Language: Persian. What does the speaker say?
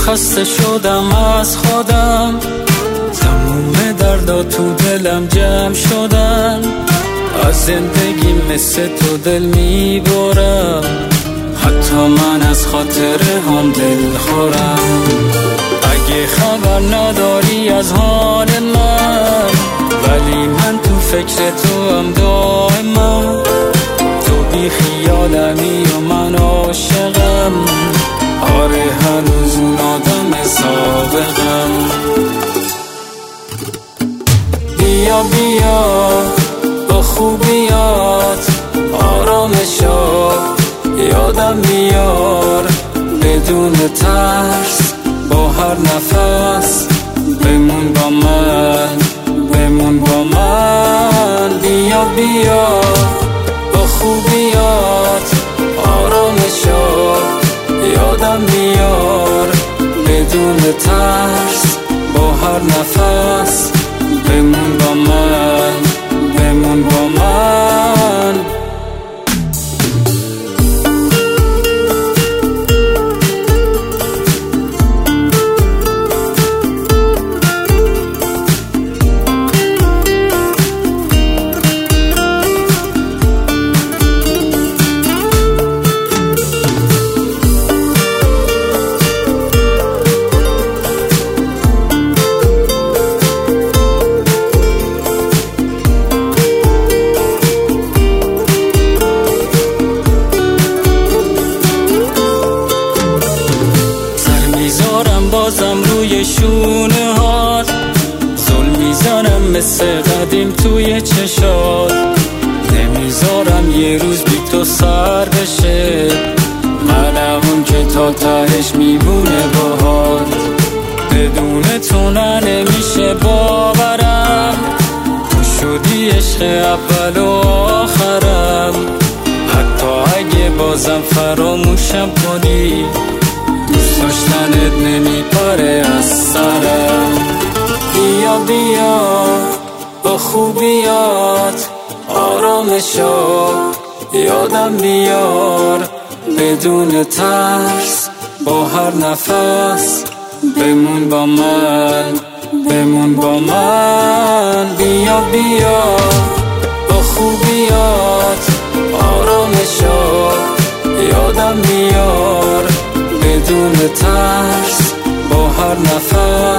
خسته شدم از خودم، تموم دردا تو دلم جمع شدن. از زندگی مثل تو دل میبرم، حتی من از خاطر هم دل خورم. اگه خبر نداری از حال من، ولی من تو فکر تو هم دائما. تو بی خیالمی و من عاشقم، آره هنوز اون آدم سابقم. بیا بیا با خوبیات آرامشا یادم بیار، بدون ترس با هر نفس بمون با من، بمون با من. بیا بیا با خوبیات آرامشا یادم بیار، بدون ترس با هر نفس بمون با من، بمون با من. بازم روی شونه هات، ظلم میزنم مثل قدیم توی چشات. نمیذارم یه روز بی تو سر بشه، منم اون که تا تهش میمونه باهات. بدون تو نمیشه باورم، تو شدی عشق اول و آخرم. حتی اگه بازم فراموشم کنی، دوست داشتنت نمیپره از سرم. بیا بیا با خوبیات آرامشا یادم بیار، بدون ترس با هر نفس بمون با من، بمون با من. بیا بیا با خوبیات آرامشا یادم بیار، بدون ترس با هر نفس